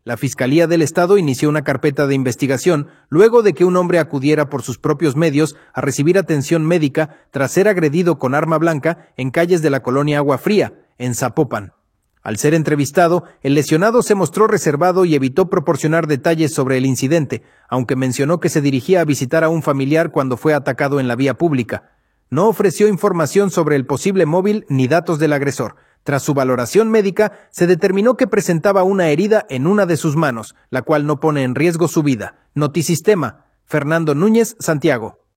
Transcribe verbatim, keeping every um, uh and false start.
La Fiscalía del Estado inició una carpeta de investigación luego de que un hombre acudiera por sus propios medios a recibir atención médica tras ser agredido con arma blanca en calles de la colonia Agua Fría, en Zapopan. Al ser entrevistado, el lesionado se mostró reservado y evitó proporcionar detalles sobre el incidente, aunque mencionó que se dirigía a visitar a un familiar cuando fue atacado en la vía pública. No ofreció información sobre el posible móvil ni datos del agresor. Tras su valoración médica, se determinó que presentaba una herida en una de sus manos, la cual no pone en riesgo su vida. Notisistema, Fernando Núñez, Santiago.